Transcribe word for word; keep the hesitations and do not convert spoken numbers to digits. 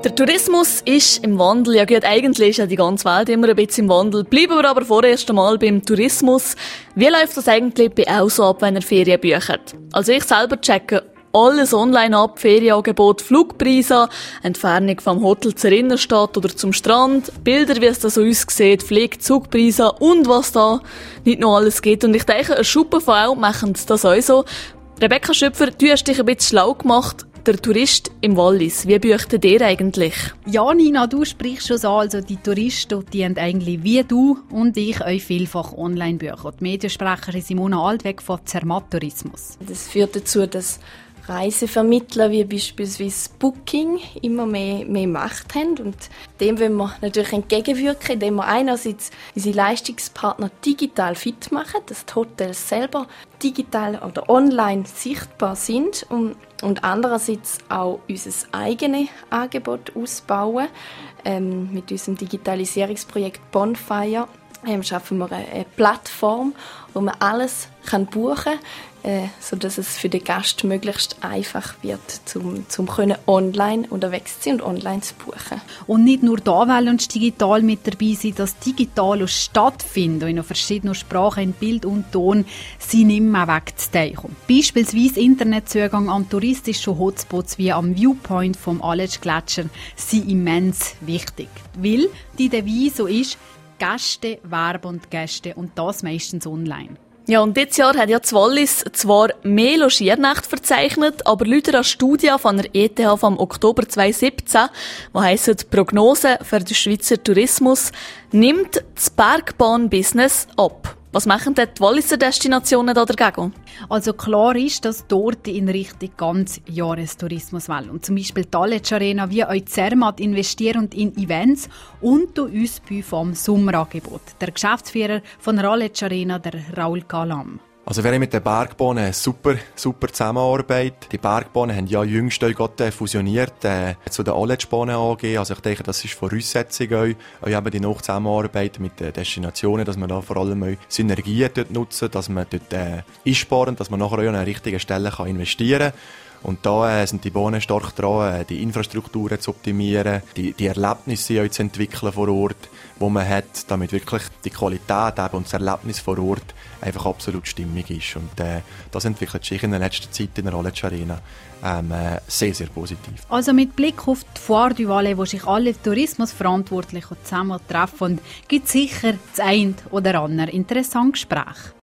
Der Tourismus ist im Wandel. Ja gut, eigentlich ist ja die ganze Welt immer ein bisschen im Wandel. Bleiben wir aber vorerst einmal beim Tourismus. Wie läuft das eigentlich bei euch so ab, wenn ihr Ferien bucht? Also ich selber checke alles online ab, Ferienangebot, Flugpreise, Entfernung vom Hotel zur Innenstadt oder zum Strand, Bilder, wie es da so aussieht, Flieg-, Zugpreise und was da nicht noch alles geht. Und ich denke, ein Schuppen von euch machen das auch so. Rebecca Schöpfer, du hast dich ein bisschen schlau gemacht. Der Tourist im Wallis, wie bucht ihr eigentlich? Ja, Nina, du sprichst schon an. Also die Touristen, die haben eigentlich wie du und ich euch vielfach online buchen. Die Mediensprecherin Simona Altweg von Zermatt Tourismus. Das führt dazu, dass Reisevermittler wie beispielsweise Booking immer mehr, mehr Macht haben. Und dem wollen wir natürlich entgegenwirken, indem wir einerseits unsere Leistungspartner digital fit machen, dass die Hotels selber digital oder online sichtbar sind und, und andererseits auch unser eigenes Angebot ausbauen. Ähm, mit unserem Digitalisierungsprojekt Bonfire ähm, schaffen wir eine, eine Plattform, wo man alles kann buchen kann, äh, sodass es für den Gast möglichst einfach wird, zum, zum können online unterwegs zu sein und online zu buchen. Und nicht nur da wollen uns digital mit dabei sein, das digital auch stattfindet in verschiedenen Sprachen, in Bild und Ton, sind immer wegzudenken. Beispielsweise Internetzugang an touristische Hotspots wie am Viewpoint vom Aletsch-Gletscher sind immens wichtig, weil die Devise so ist, Gäste werben und Gäste und das meistens online. Ja, und dieses Jahr hat ja das Wallis zwar mehr Logiernächte verzeichnet, aber laut einer Studie von der E T H vom Oktober zweitausendsiebzehn, die heisst «Prognose für den Schweizer Tourismus», nimmt das Bergbahn-Business ab. Was machen denn die Walliser Destinationen da dagegen? Also klar ist, dass dort in Richtung Ganzjahrestourismus wollen. Und zum Beispiel die Aletsch Arena wie auch Zermatt investieren in Events und uns bei vom Sommerangebot. Der Geschäftsführer von der Aletsch Arena, der Raul Galam. Also wir haben mit den Bergbahnen eine super, super Zusammenarbeit. Die Bergbahnen haben ja jüngst gerade fusioniert äh, zu den Aletschbahnen A G. Also ich denke, das ist Voraussetzung auch, auch eben die noch Zusammenarbeit mit den Destinationen, dass man da vor allem auch Synergien dort nutzen, dass man dort äh, einsparen, dass man nachher auch an einer richtigen Stelle kann investieren kann. Und da äh, sind die Bahnen stark dran, äh, die Infrastrukturen zu optimieren, die, die Erlebnisse auch zu entwickeln vor Ort, wo man hat, damit wirklich die Qualität eben und das Erlebnis vor Ort einfach absolut stimmig ist. Und äh, das entwickelt sich in der letzten Zeit in der Aletsch Arena ähm, äh, sehr, sehr positiv. Also mit Blick auf die Foire du Valais, wo sich alle Tourismusverantwortlichen zusammen treffen, gibt es sicher das ein oder andere interessante Gespräch.